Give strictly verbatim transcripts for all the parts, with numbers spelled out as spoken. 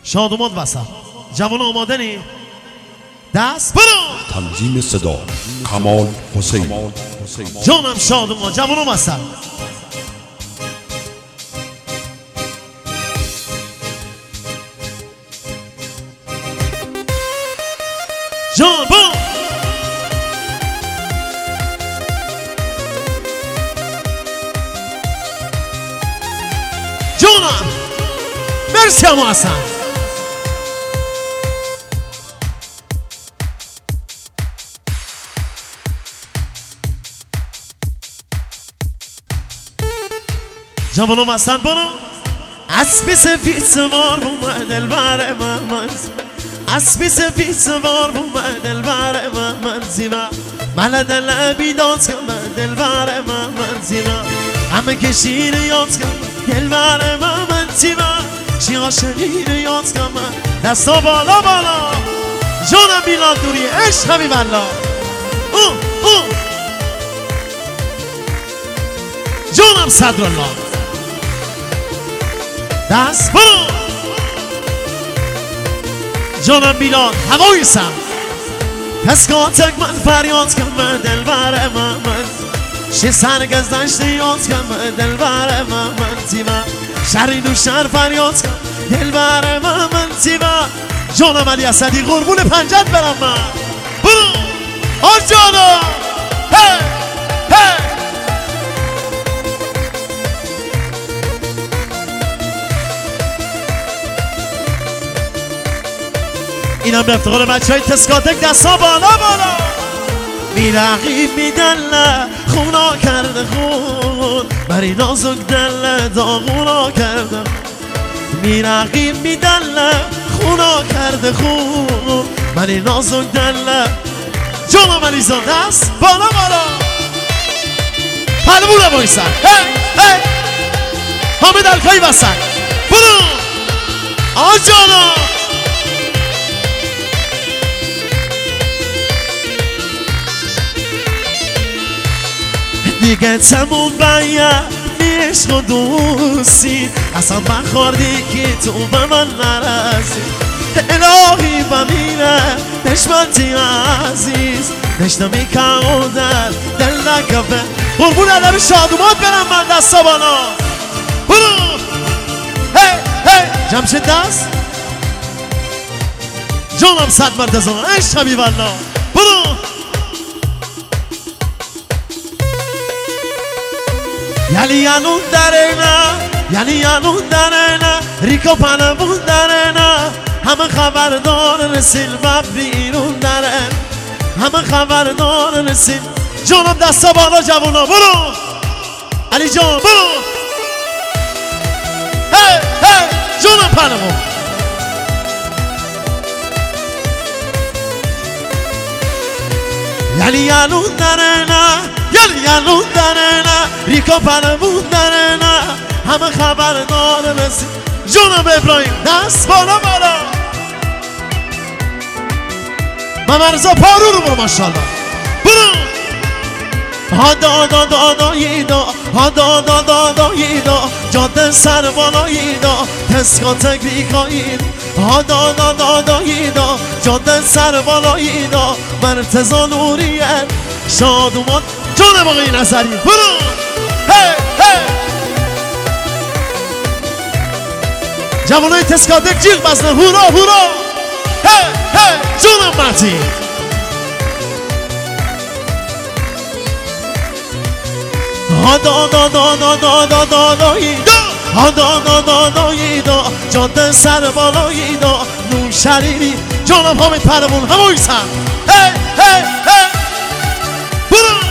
شادومان وسط جوان آمادنی دست برو تنظیم صدا کمال حسین جانم شادومان جوان وسط جان برو جانم مرسی همو حسن جوانم حسن برو اسبی سفید سوار بومد دلبر من اسبی سفید سوار بومد دلبر من زینا ملد لبی دانس کن دلبر من زینا همه کشیر یاد کن دلبر من زینا چی عاشقی یاد کن دستا بالا بالا جانم میلاد دوری عشق حبیب الله او او جانم صدرالله دست برو جانم میلاد هوای سم کس کاتک من فریاد کن به دلبر من شه سرگز دشت یاد کن به دلبر من تیما شرین و شر فریاد کن دلبر من تیما جانم علی اسدی قربون پنجت برم من برو آج جانم هی هی اینم به افتخار بچه های تسکاتک دستا بالا بالا میرقیب میدله خونا کرده خون بری نازک دله داغونا کرده میرقیب میدله خونا کرده خون بری نازک دله جانم علیزان دست بالا بالا پلمونه بایستن هی هی حامد الکایی وسط برو آج جانم دیگه تموم باید عشق و دوستی اصلا بخوردی که تو به من نرسی الهی بمینه نشمتی عزیز نشنمی که او در دل نکفه قربون علم شادومات برم من دستا بالا برو هی هی جمشید دست جانم صد مرتزان عشق حبیب الله برو یعنی یانون درنه یعنی یانون درنه ریکو پنمون درنه همه خبردار رسیل و بیرون درن همه خبردار رسیل جانم دستا بالا جوانا برو علی جان برو هی هی جانم پنمون یعنی یانون درنه یعنی یانون درنه ریکو پنمون درنه همه خبردار رسید جانم ابراهیم دست بالا بالا ممرزا پارو رو برو ماشالله برو ها دا دا دا دا ییدا ها دا دا دا دا ییدا جاده سر بالا ییدا تسکاتک ریکایید ها دا دا دا دا ییدا جاده سر بالا ییدا مرتضا نوریت شادومان جانم آقای نظری برو هی هی جوانای تسکاتک جیغ بزنه هورا هورا هی هی جانم مرتی ها دا دا دا دا دا دا دا دا ایدا ها دا دا دا دا ایدا جاده سر بالا ایدا نون شریری جانم حامد پرمون همایی سن هی هی هی برو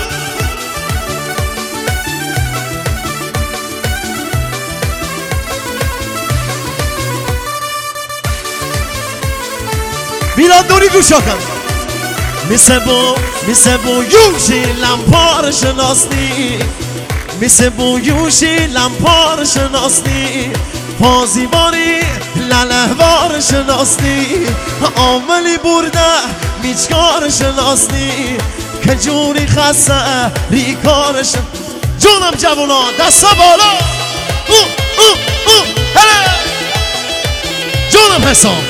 میلاد نوری گوشا کن میسه بو میسه بو یوشی لمپار شناسنی میسه بو یوشی لمپار شناسنی پازیبانی للهوار شناسنی عاملی برده میچکار شناسنی که جوری خسته ریکارش جونم جوانان دستا بالا او او او هله جونم حساب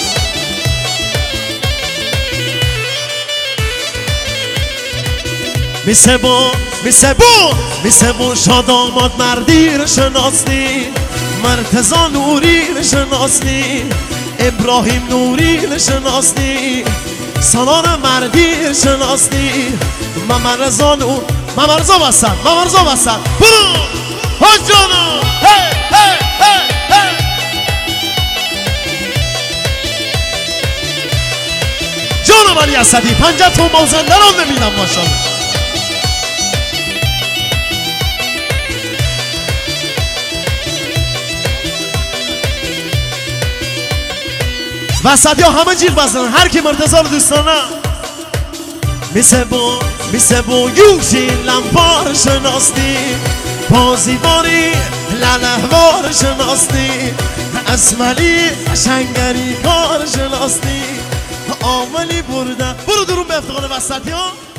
میسه با میسه با میسه با شاد آماد مردی رو شناسنی مرتضا نوری رو شناسنی ابراهیم نوری رو شناسنی سالان مردی رو شناسنی ماما رضا نور ماما رضا بسن ماما رضا بسن برو حاج جانو هی هی هی هی جانم علی اسدی پنجاه تومن مازنده رو نمیدم ماشاءالله وسط یا همه جیغ بزنن هر کی مرتضی رو دوست داره میسه با میسه با یوشی لمبار شناستی بازیواری لنهوار شناستی اسمالی شنگری کار شناستی آملی برده برو درون به افتقال وسط یا